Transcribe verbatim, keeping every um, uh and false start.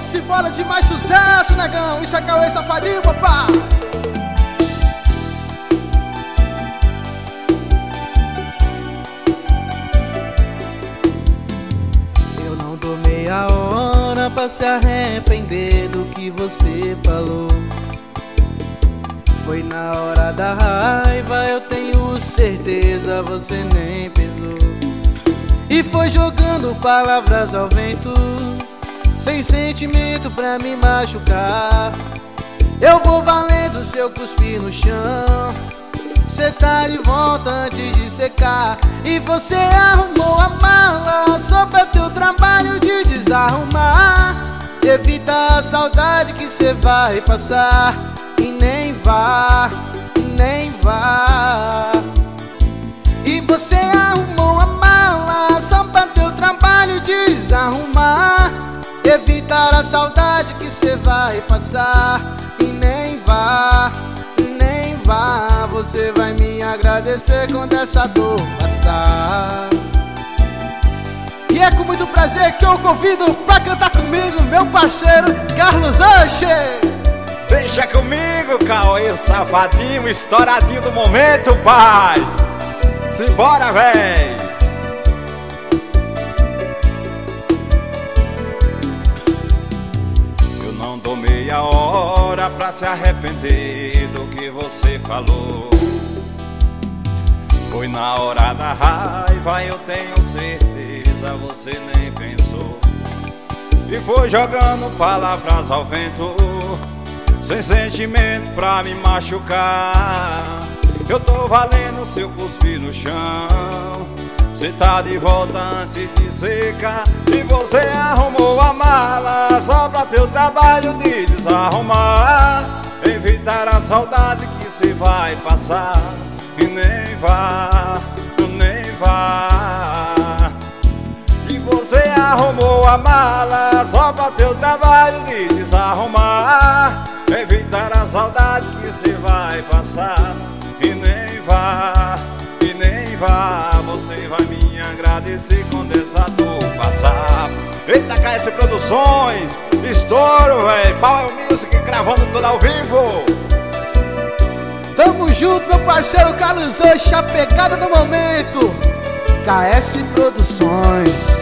Vamos embora de mais sucesso, negão. Isso é Cauê Safadinho, papá. Eu não dou meia hora pra se arrepender do que você falou. Foi na hora da raiva, eu tenho certeza, você nem pensou. E foi jogando palavras ao vento, sem sentimento pra me machucar. Eu vou valendo se eu cuspir no chão, cê tá de volta antes de secar. E você arrumou a mala só pra teu trabalho de desarrumar. Evita a saudade que cê vai passar. E nem vá, nem vá. E você arrumou a mala só pra teu trabalho desarrumar. Evitar a saudade que cê vai passar. E nem vá, nem vá. Você vai me agradecer quando essa dor passar. E é com muito prazer que eu convido pra cantar comigo meu parceiro Carlos Oxe. Deixa comigo, Cauê Safadinho, estouradinho do momento, pai. Simbora, véi. Eu não dou meia hora pra se arrepender do que você falou. Foi na hora da raiva, eu tenho certeza, você nem pensou. E foi jogando palavras ao vento, sem sentimento pra me machucar. Eu tô valendo se eu cuspir no chão, cê tá de volta antes de secar. E você arrumou a mala só pra teu trabalho de desarrumar. Evitar a saudade que cê vai passar. E nem vá, nem vá. E você arrumou a mala só pra teu trabalho de desarrumar. Evitar a saudade que cê vai passar. E nem vá, e nem vá. Você vai me agradecer quando essa dor passar. Eita, K S Produções, estouro, véi. Power Music gravando tudo ao vivo. Tamo junto, meu parceiro Carlos Oxe, a pegada do momento. K S Produções.